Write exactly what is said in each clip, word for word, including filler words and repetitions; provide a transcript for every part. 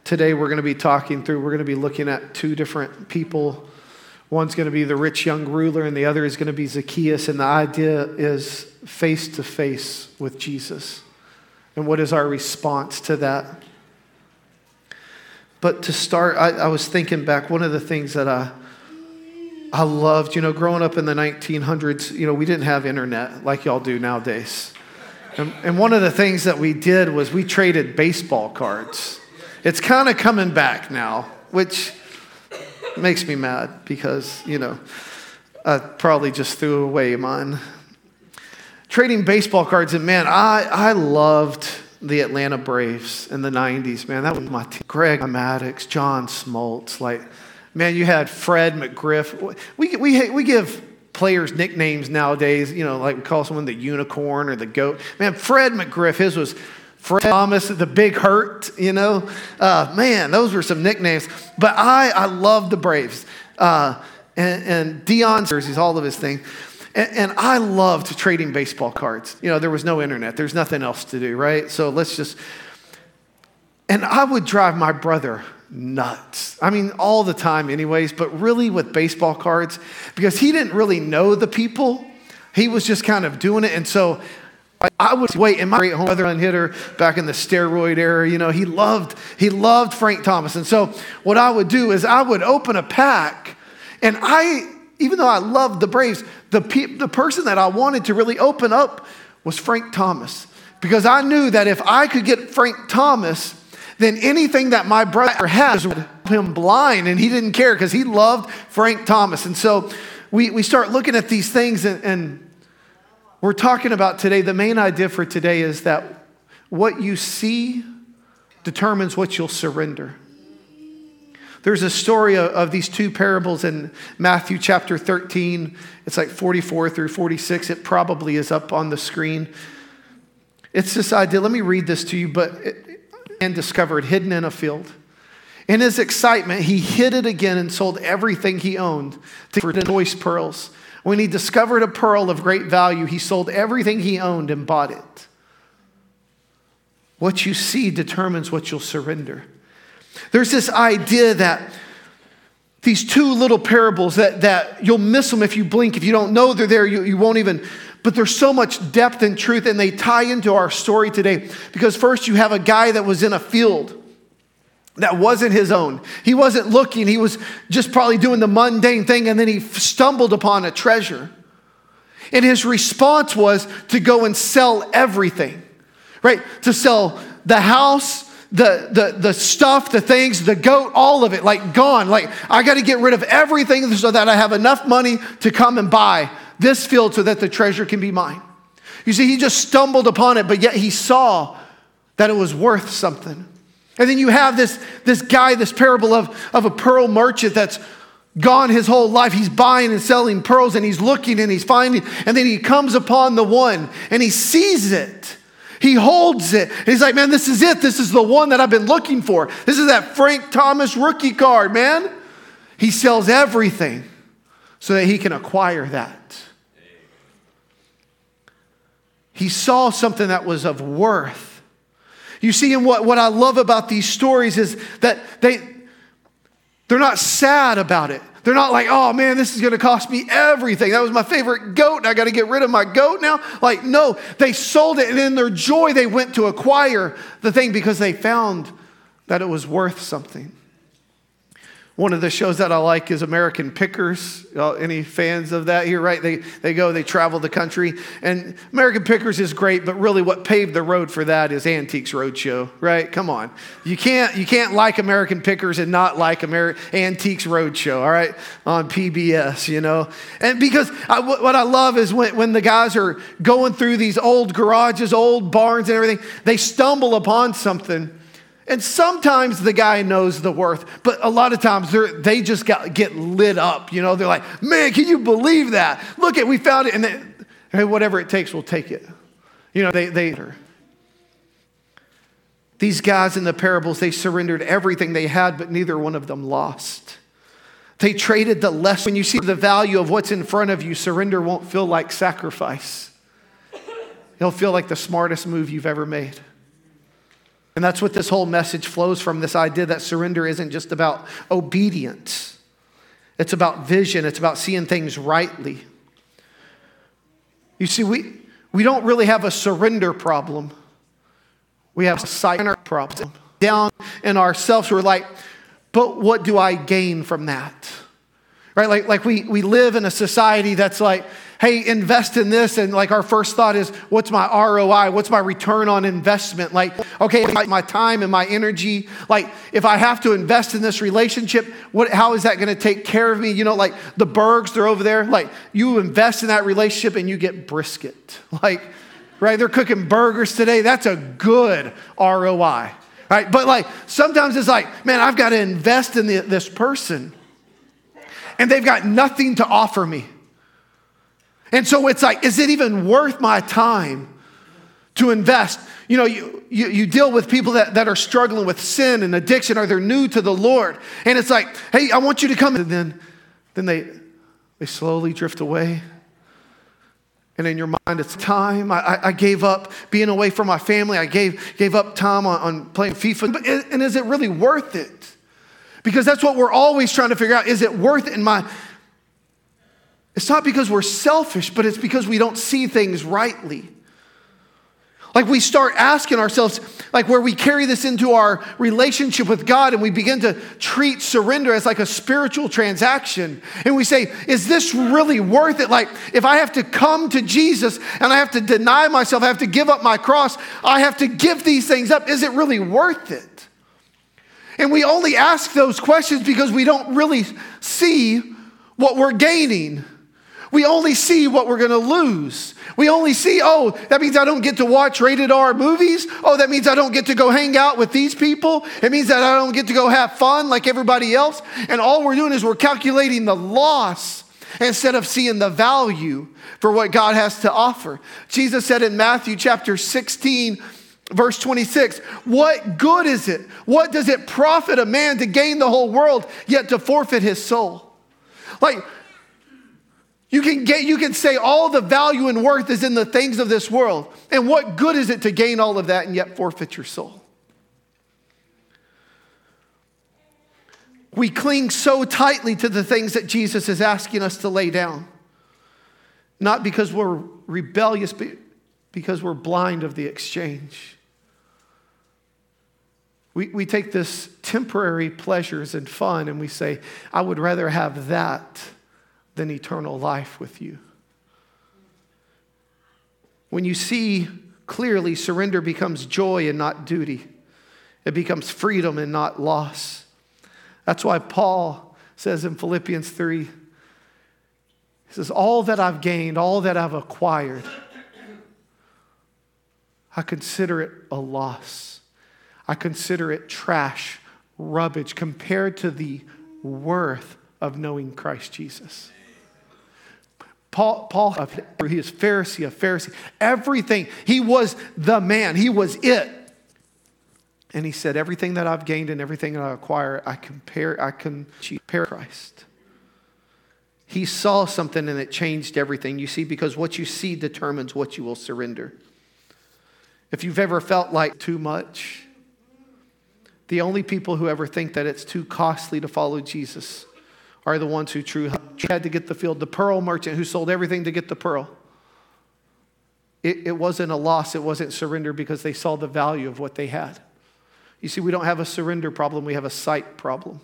today we're going to be talking through, we're going to be looking at two different people. One's going to be the rich young ruler and the other is going to be Zacchaeus. And the idea is face to face with Jesus. And what is our response to that? But to start, I, I was thinking back, one of the things that I, I loved, you know, growing up in the nineteen hundreds, you know, we didn't have internet like y'all do nowadays. And, and one of the things that we did was we traded baseball cards. It's kind of coming back now, which makes me mad because, you know, I probably just threw away mine. Trading baseball cards, and man, I, I loved the Atlanta Braves in the nineties, man. That was my team. Greg Maddux, John Smoltz, like, man, you had Fred McGriff. We, we, we give players nicknames nowadays, you know, like we call someone the unicorn or the goat. Man, Fred McGriff, his was Fred Thomas, the Big Hurt, you know. Uh, man, those were some nicknames. But I, I love the Braves. Uh, and, and Deion jerseys, all of his things. And, and I loved trading baseball cards. You know, there was no internet. There's nothing else to do, right? So let's just... And I would drive my brother nuts. I mean, all the time anyways, but really with baseball cards, because he didn't really know the people. He was just kind of doing it. And so I would wait, and my great home run hitter back in the steroid era, you know, he loved, he loved Frank Thomas. And so what I would do is I would open a pack, and I, even though I loved the Braves, the, pe- the person that I wanted to really open up was Frank Thomas. Because I knew that if I could get Frank Thomas, then anything that my brother has would make him blind, and he didn't care because he loved Frank Thomas. And so we, we start looking at these things, and, and we're talking about today, the main idea for today is that what you see determines what you'll surrender. There's a story of, of these two parables in Matthew chapter thirteen. It's like forty-four through forty-six. It probably is up on the screen. It's this idea. Let me read this to you, but... It, and discovered hidden in a field. In his excitement, he hid it again and sold everything he owned for choice pearls. When he discovered a pearl of great value, he sold everything he owned and bought it. What you see determines what you'll surrender. There's this idea that these two little parables that, that you'll miss them if you blink. If you don't know they're there, you, you won't even... But there's so much depth and truth, and they tie into our story today. Because first you have a guy that was in a field that wasn't his own. He wasn't looking. He was just probably doing the mundane thing, and then he stumbled upon a treasure. And his response was to go and sell everything, right? To sell the house, the, the, the stuff, the things, the goat, all of it, like gone. Like, I got to get rid of everything so that I have enough money to come and buy this field so that the treasure can be mine. You see, he just stumbled upon it, but yet he saw that it was worth something. And then you have this, this guy, this parable of, of a pearl merchant that's gone his whole life. He's buying and selling pearls, and he's looking and he's finding, and then he comes upon the one and he sees it. He holds it. And he's like, man, this is it. This is the one that I've been looking for. This is that Frank Thomas rookie card, man. He sells everything so that he can acquire that. He saw something that was of worth. You see, and what, what I love about these stories is that they, they're not sad about it. They're not like, oh man, this is going to cost me everything. That was my favorite goat, and I got to get rid of my goat now. Like, no, they sold it, and in their joy, they went to acquire the thing because they found that it was worth something. One of the shows that I like is American Pickers. Uh, any fans of that here, right? They they go, they travel the country. And American Pickers is great, but really what paved the road for that is Antiques Roadshow, right? Come on. You can't you can't like American Pickers and not like Ameri- Antiques Roadshow, all right? On P B S, you know? And because I, what I love is when, when the guys are going through these old garages, old barns and everything, they stumble upon something. And sometimes the guy knows the worth, but a lot of times they just got, get lit up. You know, they're like, man, can you believe that? Look at, we found it. And they, hey, whatever it takes, we'll take it. You know, they, they, these guys in the parables, they surrendered everything they had, but neither one of them lost. They traded the less. When you see the value of what's in front of you, surrender won't feel like sacrifice. It'll feel like the smartest move you've ever made. And that's what this whole message flows from, this idea that surrender isn't just about obedience. It's about vision. It's about seeing things rightly. You see, we, we don't really have a surrender problem. We have a surrender problem. Down in ourselves, we're like, but what do I gain from that? Right? Like, like we, we live in a society that's like, hey, invest in this. And like our first thought is, what's my R O I? What's my return on investment? Like, okay, my, my time and my energy. Like, if I have to invest in this relationship, what, how is that going to take care of me? You know, like the Bergs, they're over there. Like, you invest in that relationship and you get brisket. Like, right? They're cooking burgers today. That's a good R O I. Right? But like, sometimes it's like, man, I've got to invest in the, this person. And they've got nothing to offer me. And so it's like, is it even worth my time to invest? You know, you, you, you deal with people that, that are struggling with sin and addiction, or they're new to the Lord. And it's like, hey, I want you to come. And then, then they, they slowly drift away. And in your mind, it's time. I, I gave up being away from my family. I gave, gave up time on, on playing FIFA. But, and is it really worth it? Because that's what we're always trying to figure out. Is it worth it in my... It's not because we're selfish, but it's because we don't see things rightly. Like we start asking ourselves, like where we carry this into our relationship with God, and we begin to treat surrender as like a spiritual transaction. And we say, is this really worth it? Like if I have to come to Jesus and I have to deny myself, I have to give up my cross, I have to give these things up. Is it really worth it? And we only ask those questions because we don't really see what we're gaining. We only see what we're going to lose. We only see, oh, that means I don't get to watch rated R movies. Oh, that means I don't get to go hang out with these people. It means that I don't get to go have fun like everybody else. And all we're doing is we're calculating the loss instead of seeing the value for what God has to offer. Jesus said in Matthew chapter sixteen, verse twenty-six, what good is it? What does it profit a man to gain the whole world, yet to forfeit his soul? Like, you can get, you can say all the value and worth is in the things of this world. And what good is it to gain all of that and yet forfeit your soul? We cling so tightly to the things that Jesus is asking us to lay down. Not because we're rebellious, but because we're blind of the exchange. We, we take this temporary pleasures and fun and we say, I would rather have that than eternal life with you. When you see clearly, surrender becomes joy and not duty. It becomes freedom and not loss. That's why Paul says in Philippians three, he says, all that I've gained, all that I've acquired, I consider it a loss. I consider it trash, rubbish, compared to the worth of knowing Christ Jesus. Paul, Paul, he is Pharisee, a Pharisee. Everything, he was the man. He was it. And he said, everything that I've gained and everything that I acquire, I compare, I can compare Christ. He saw something and it changed everything. You see, because what you see determines what you will surrender. If you've ever felt like too much, the only people who ever think that it's too costly to follow Jesus are the ones who truly had to get the field. The pearl merchant who sold everything to get the pearl. It, it wasn't a loss. It wasn't surrender because they saw the value of what they had. You see, we don't have a surrender problem. We have a sight problem.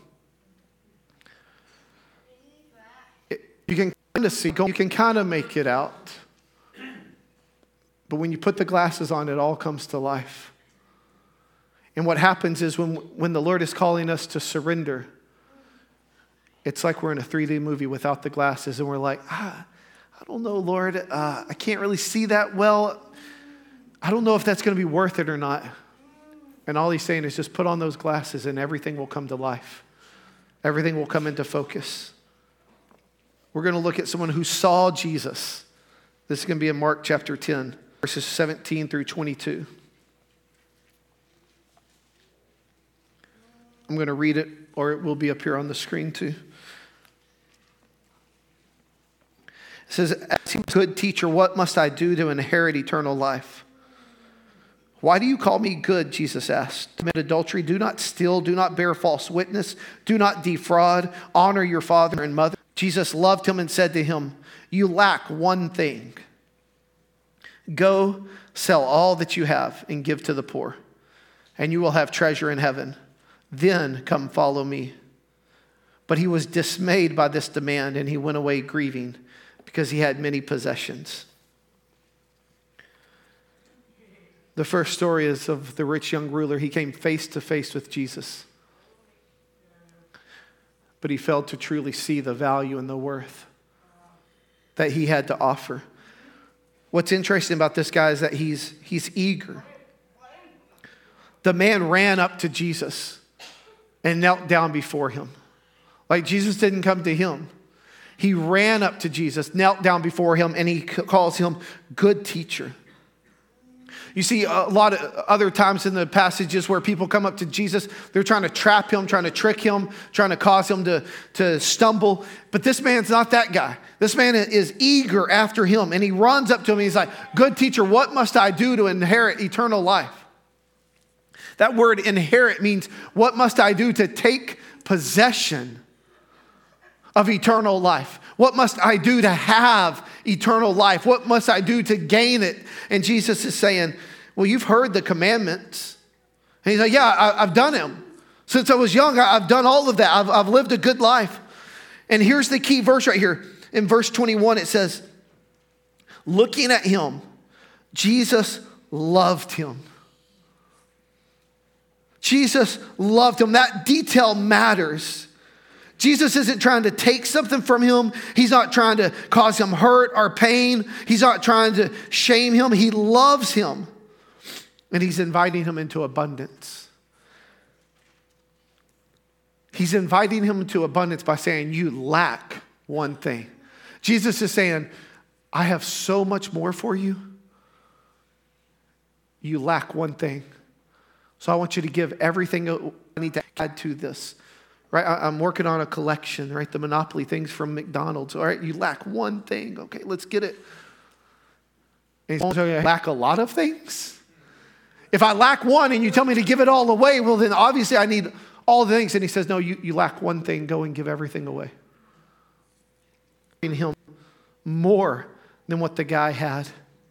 It, you can kind of see, you can kind of make it out. But when you put the glasses on, it all comes to life. And what happens is when, when the Lord is calling us to surrender, it's like we're in a three D movie without the glasses, and we're like, ah, I don't know, Lord. Uh, I can't really see that well. I don't know if that's going to be worth it or not. And all he's saying is just put on those glasses and everything will come to life. Everything will come into focus. We're going to look at someone who saw Jesus. This is going to be in Mark chapter ten, verses seventeen through twenty-two. I'm going to read it, or it will be up here on the screen too. It says, as a good teacher, what must I do to inherit eternal life? Why do you call me good? Jesus asked. Commit adultery, do not steal, do not bear false witness, do not defraud, honor your father and mother. Jesus loved him and said to him, you lack one thing. Go sell all that you have and give to the poor, and you will have treasure in heaven. Then come follow me. But he was dismayed by this demand, and he went away grieving because he had many possessions. The first story is of the rich young ruler. He came face to face with Jesus, but he failed to truly see the value and the worth that he had to offer. What's interesting about this guy is that he's, he's eager. The man ran up to Jesus and knelt down before him. Like Jesus didn't come to him. He ran up to Jesus, knelt down before him, and he calls him good teacher. You see a lot of other times in the passages where people come up to Jesus, they're trying to trap him, trying to trick him, trying to cause him to, to stumble. But this man's not that guy. This man is eager after him, and he runs up to him and he's like, good teacher, what must I do to inherit eternal life? That word inherit means what must I do to take possession of eternal life? What must I do to have eternal life? What must I do to gain it? And Jesus is saying, well, you've heard the commandments. And he's like, yeah, I, I've done them. Since I was young, I, I've done all of that. I've, I've lived a good life. And here's the key verse right here. In verse twenty-one, it says, looking at him, Jesus loved him. Jesus loved him. That detail matters. Jesus isn't trying to take something from him. He's not trying to cause him hurt or pain. He's not trying to shame him. He loves him. And he's inviting him into abundance. He's inviting him into abundance by saying, you lack one thing. Jesus is saying, I have so much more for you. You lack one thing. So I want you to give everything I need to add to this. Right, I'm working on a collection, right? The Monopoly things from McDonald's. All right, you lack one thing. Okay, let's get it. And he's saying, I lack a lot of things. If I lack one and you tell me to give it all away, well, then obviously I need all the things. And he says, no, you, you lack one thing. Go and give everything away. In him more than what the guy had.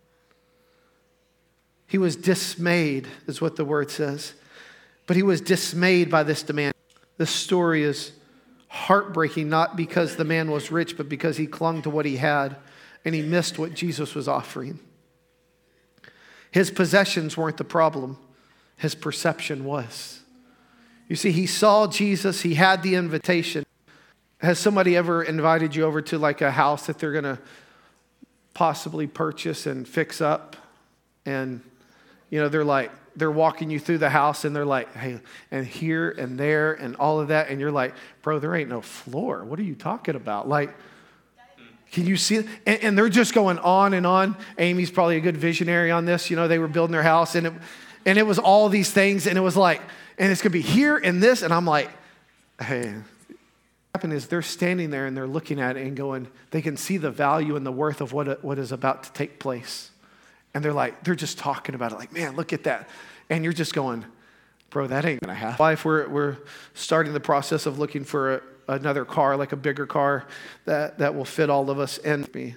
He was dismayed, is what the word says. But he was dismayed by this demand. This story is heartbreaking, not because the man was rich, but because he clung to what he had and he missed what Jesus was offering. His possessions weren't the problem. His perception was. You see, he saw Jesus. He had the invitation. Has somebody ever invited you over to like a house that they're going to possibly purchase and fix up? And, you know, they're like, they're walking you through the house and they're like, hey, and here and there and all of that. And you're like, bro, there ain't no floor. What are you talking about? Like, can you see it? And, and they're just going on and on. Amy's probably a good visionary on this. You know, they were building their house and it, and it was all these things. And it was like, and it's going to be here and this. And I'm like, hey, what happened is they're standing there and they're looking at it and going, they can see the value and the worth of what, what is about to take place. And they're like, they're just talking about it like, man, look at that. And you're just going, bro, that ain't gonna happen. Wife, we're, we're starting the process of looking for a, another car, like a bigger car that, that will fit all of us and me.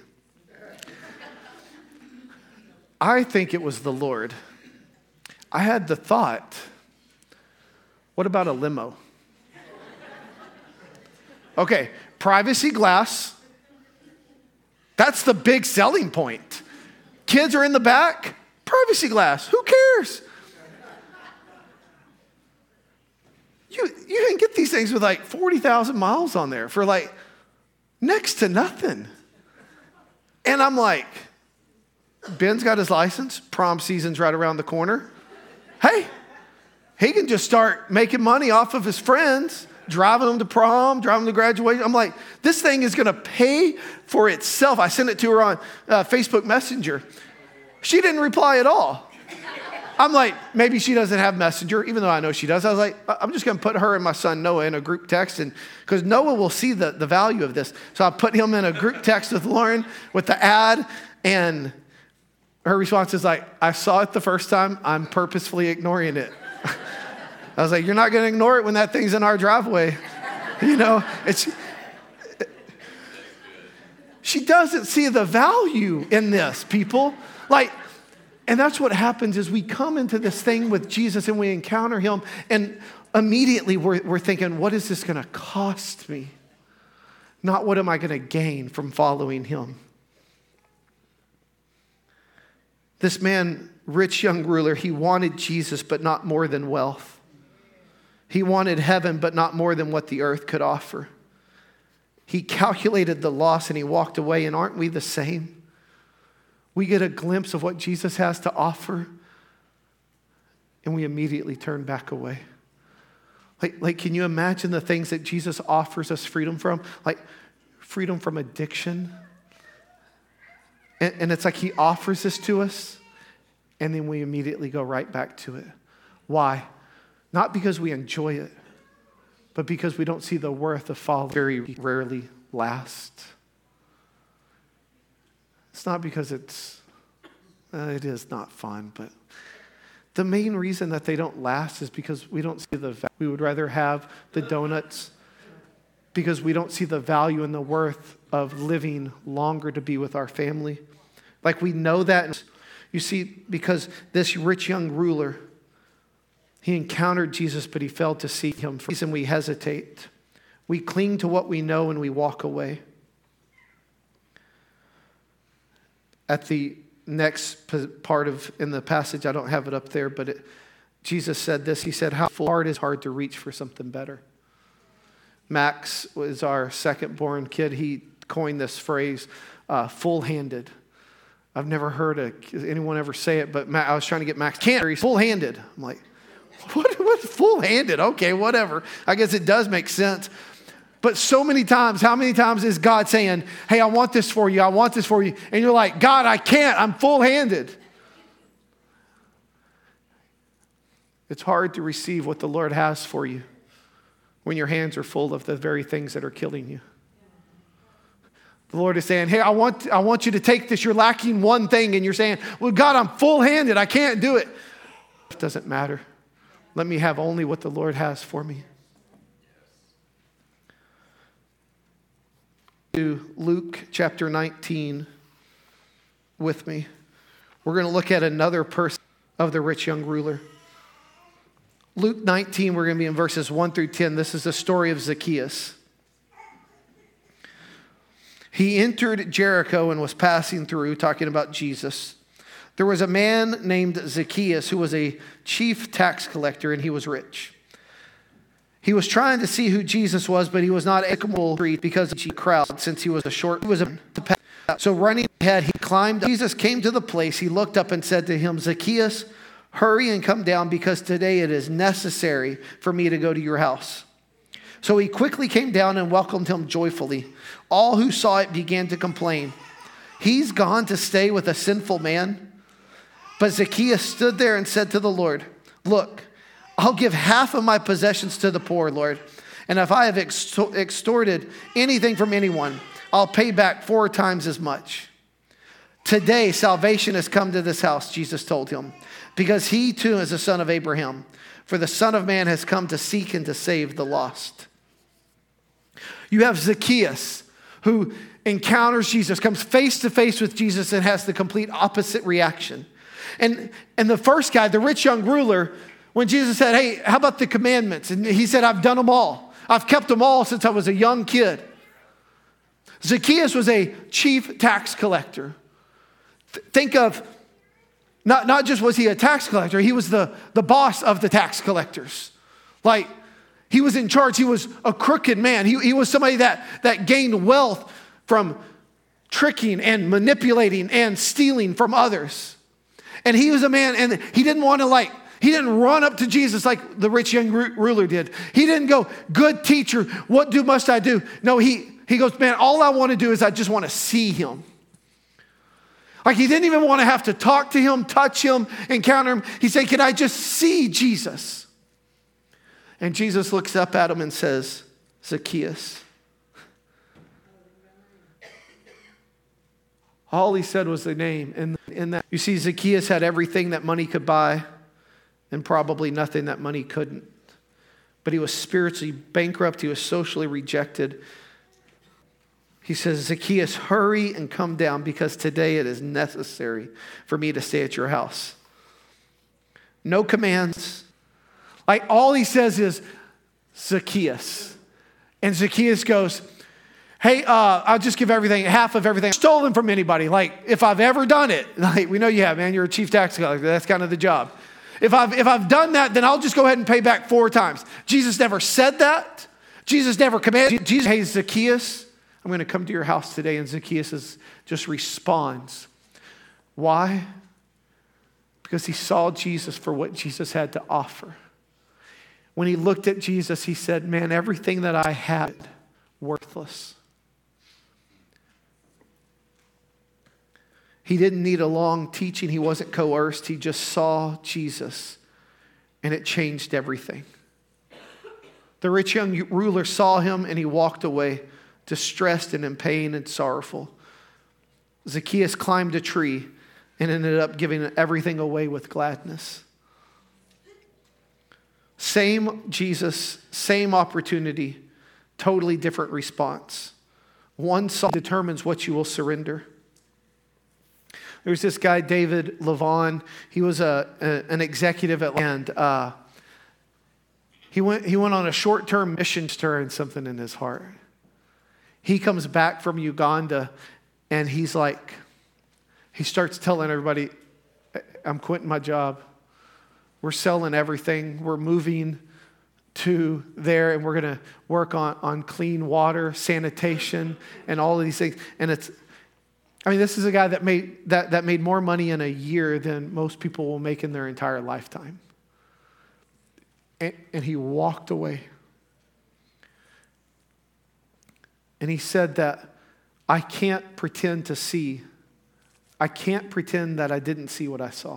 I think it was the Lord. I had the thought, what about a limo? Okay, privacy glass. That's the big selling point. Kids are in the back, privacy glass. Who cares? You, you can get these things with like forty thousand miles on there for like next to nothing. And I'm like, Ben's got his license. Prom season's right around the corner. Hey, he can just start making money off of his friends, driving them to prom, driving them to graduation. I'm like, this thing is going to pay for itself. I sent it to her on uh, Facebook Messenger. She didn't reply at all. I'm like, maybe she doesn't have Messenger, even though I know she does. I was like, I'm just going to put her and my son Noah in a group text, and because Noah will see the, the value of this. So I put him in a group text with Lauren with the ad, and Her response is like, I saw it the first time. I'm purposefully ignoring it. I was like, you're not going to ignore it when that thing's in our driveway. You know, it's, she doesn't see the value in this, people. Like, and that's what happens is we come into this thing with Jesus and we encounter him, and immediately we're, we're thinking, what is this going to cost me? Not what am I going to gain from following him? This man, rich young ruler, he wanted Jesus, but not more than wealth. He wanted heaven, but not more than what the earth could offer. He calculated the loss and he walked away. And aren't we the same? We get a glimpse of what Jesus has to offer and we immediately turn back away. Like, like, can you imagine the things that Jesus offers us freedom from? Like freedom from addiction. And, and it's like he offers this to us and then we immediately go right back to it. Why? Not because we enjoy it, but because we don't see the worth of following. Very rarely last. It's not because it's, uh, it is not fun, but the main reason that they don't last is because we don't see the value. We would rather have the donuts because we don't see the value and the worth of living longer to be with our family. Like we know that. You see, because this rich young ruler, he encountered Jesus, but he failed to see him. For the reason we hesitate. We cling to what we know and we walk away. At the next part of in the passage, I don't have it up there, but it, Jesus said this. He said, how hard is hard to reach for something better. Max was our second born kid. He coined this phrase, uh, full-handed. I've never heard a, anyone ever say it, but Matt, I was trying to get Max. Can't, he's full-handed. I'm like, what? What's full-handed? Okay, whatever. I guess it does make sense. But so many times, how many times is God saying, hey, I want this for you. I want this for you. And you're like, God, I can't. I'm full-handed. It's hard to receive what the Lord has for you when your hands are full of the very things that are killing you. The Lord is saying, hey, I want, I want you to take this. You're lacking one thing. And you're saying, well, God, I'm full-handed. I can't do it. It doesn't matter. Let me have only what the Lord has for me. To Luke chapter nineteen with me. We're going to look at another person of the rich young ruler. Luke nineteen, we're going to be in verses one through ten. This is the story of Zacchaeus. He entered Jericho and was passing through, talking about Jesus. There was a man named Zacchaeus who was a chief tax collector, and he was rich. He was trying to see who Jesus was, but he was not able to because of the crowd, since he was a short. He was a, so running ahead, he climbed. Jesus came to the place. He looked up and said to him, Zacchaeus, hurry and come down, because today it is necessary for me to go to your house. So he quickly came down and welcomed him joyfully. All who saw it began to complain. He's gone to stay with a sinful man. But Zacchaeus stood there and said to the Lord, look, I'll give half of my possessions to the poor, Lord. And if I have extorted anything from anyone, I'll pay back four times as much. Today, salvation has come to this house, Jesus told him, because he too is a son of Abraham. For the Son of Man has come to seek and to save the lost. You have Zacchaeus, who encounters Jesus, comes face to face with Jesus, and has the complete opposite reaction. And, and the first guy, the rich young ruler, when Jesus said, hey, how about the commandments? And he said, I've done them all. I've kept them all since I was a young kid. Zacchaeus was a chief tax collector. Th- think of, not, not just was he a tax collector, he was the, the boss of the tax collectors. Like, he was in charge. He was a crooked man. He, he was somebody that, that gained wealth from tricking and manipulating and stealing from others. And he was a man, and he didn't want to like, he didn't run up to Jesus like the rich young ruler did. He didn't go, good teacher, what do must I do? No, he, he goes, man, all I want to do is I just want to see him. Like he didn't even want to have to talk to him, touch him, encounter him. He said, can I just see Jesus? And Jesus looks up at him and says, Zacchaeus. All he said was the name. And in that. You see, Zacchaeus had everything that money could buy and probably nothing that money couldn't. But he was spiritually bankrupt. He was socially rejected. He says, Zacchaeus, hurry and come down because today it is necessary for me to stay at your house. No commands. Like all he says is, Zacchaeus. And Zacchaeus goes, hey, uh, I'll just give everything, half of everything. Stolen from anybody. Like, if I've ever done it, like, we know you have, man. You're a chief tax collector. That's kind of the job. If I've, if I've done that, then I'll just go ahead and pay back four times. Jesus never said that. Jesus never commanded. Jesus, hey, Zacchaeus, I'm going to come to your house today. And Zacchaeus is, just responds. Why? Because he saw Jesus for what Jesus had to offer. When he looked at Jesus, he said, man, everything that I had, worthless. He didn't need a long teaching. He wasn't coerced. He just saw Jesus, and it changed everything. The rich young ruler saw him, and he walked away, distressed and in pain and sorrowful. Zacchaeus climbed a tree and ended up giving everything away with gladness. Same Jesus, same opportunity, totally different response. One song determines what you will surrender. There's this guy, David Levon. He was a, a an executive at and uh, he went he went on a short-term mission, stirring something in his heart. He comes back from Uganda, and he's like, he starts telling everybody, I'm quitting my job. We're selling everything. We're moving to there, and we're going to work on, on clean water, sanitation, and all of these things. And it's, I mean, this is a guy that made that, that made more money in a year than most people will make in their entire lifetime. And, and he walked away. And he said that I can't pretend to see. I can't pretend that I didn't see what I saw.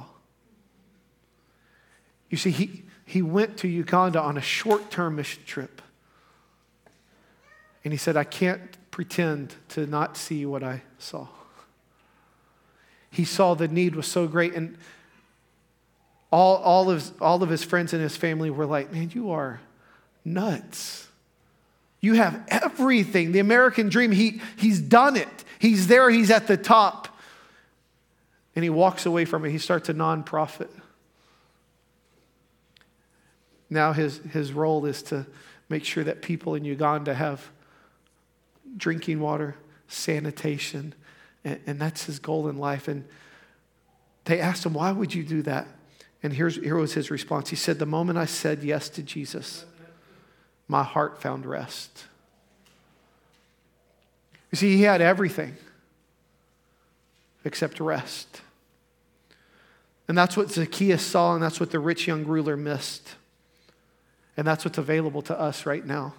You see, he, he went to Uganda on a short-term mission trip. And he said, I can't pretend to not see what I saw. He saw the need was so great. And all, all, of, all of his friends and his family were like, man, you are nuts. You have everything. The American dream, he, he's done it. He's there. He's at the top. And he walks away from it. He starts a nonprofit. Now his, his role is to make sure that people in Uganda have drinking water, sanitation, and, and that's his goal in life. And they asked him, why would you do that? And here's, here was his response. He said, the moment I said yes to Jesus, my heart found rest. You see, he had everything except rest. And that's what Zacchaeus saw, and that's what the rich young ruler missed. And that's what's available to us right now.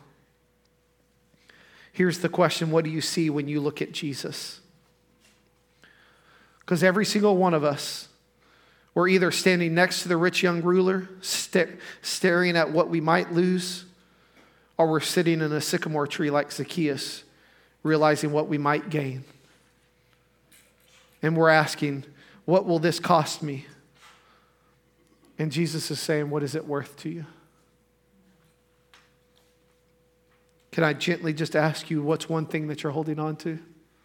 Here's the question, what do you see when you look at Jesus? Because every single one of us, we're either standing next to the rich young ruler, st- staring at what we might lose, or we're sitting in a sycamore tree like Zacchaeus, realizing what we might gain. And we're asking, what will this cost me? And Jesus is saying, what is it worth to you? Can I gently just ask you, what's one thing that you're holding on to?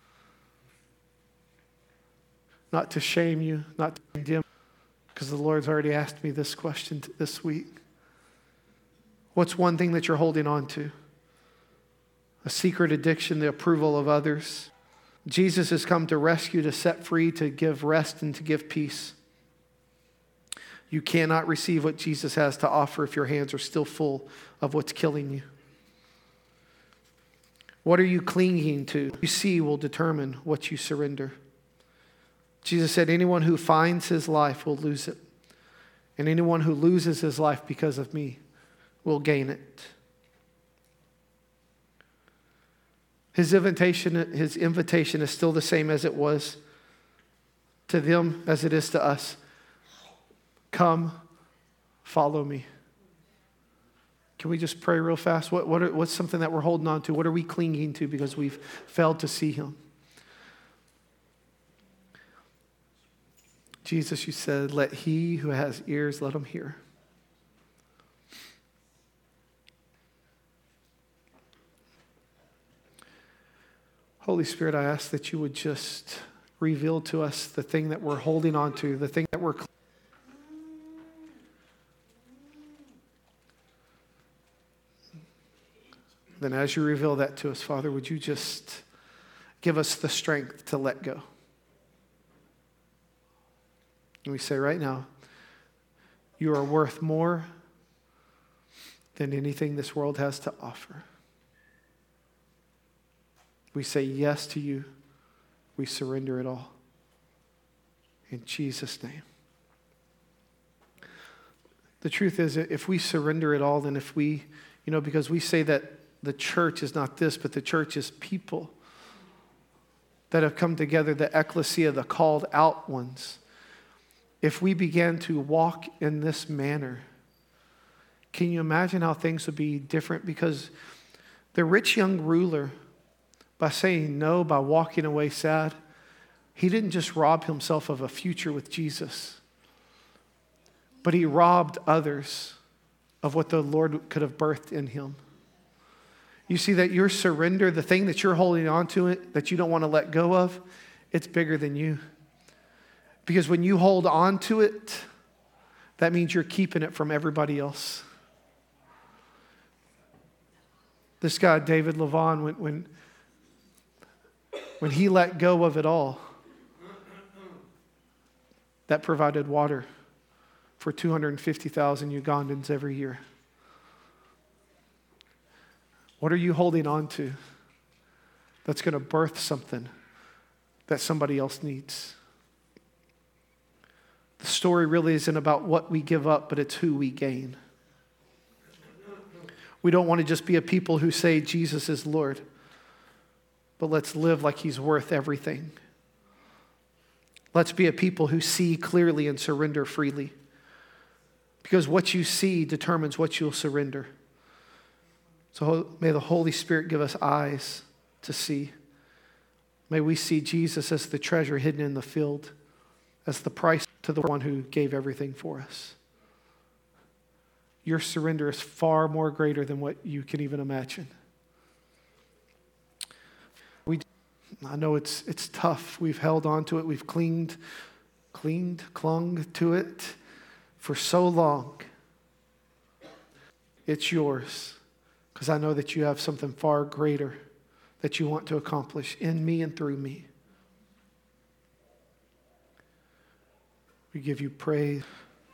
Not to shame you, not to condemn, because the Lord's already asked me this question this week. What's one thing that you're holding on to? A secret addiction, the approval of others. Jesus has come to rescue, to set free, to give rest, and to give peace. You cannot receive what Jesus has to offer if your hands are still full of what's killing you. What are you clinging to? What you see will determine what you surrender. Jesus said, anyone who finds his life will lose it. And anyone who loses his life because of me will gain it. His invitation, his invitation is still the same as it was to them as it is to us. Come, follow me. Can we just pray real fast? What, what are, what's something that we're holding on to? What are we clinging to because we've failed to see him? Jesus, you said, let he who has ears, let him hear. Holy Spirit, I ask that you would just reveal to us the thing that we're holding on to, the thing that we're. Then as you reveal that to us, Father, would you just give us the strength to let go? And we say right now, you are worth more than anything this world has to offer. We say yes to you. We surrender it all. In Jesus' name. The truth is, if we surrender it all, then if we, you know, because we say that the church is not this, but the church is people that have come together, the ecclesia, the called out ones. If we began to walk in this manner, can you imagine how things would be different? Because the rich young ruler, by saying no, by walking away sad, he didn't just rob himself of a future with Jesus, but he robbed others of what the Lord could have birthed in him. You see that your surrender, the thing that you're holding on to, it that you don't want to let go of, it's bigger than you. Because when you hold on to it, that means you're keeping it from everybody else. This guy, David Levon, when, when, when he let go of it all, that provided water for two hundred fifty thousand Ugandans every year. What are you holding on to that's going to birth something that somebody else needs? The story really isn't about what we give up, but it's who we gain. We don't want to just be a people who say Jesus is Lord, but let's live like he's worth everything. Let's be a people who see clearly and surrender freely. Because what you see determines what you'll surrender. So may the Holy Spirit give us eyes to see. May we see Jesus as the treasure hidden in the field, as the price to the one who gave everything for us. Your surrender is far more greater than what you can even imagine. We, I know it's it's tough. We've held on to it. We've clinged, clinged, clung to it for so long. It's yours, because I know that you have something far greater that you want to accomplish in me and through me. We give you praise.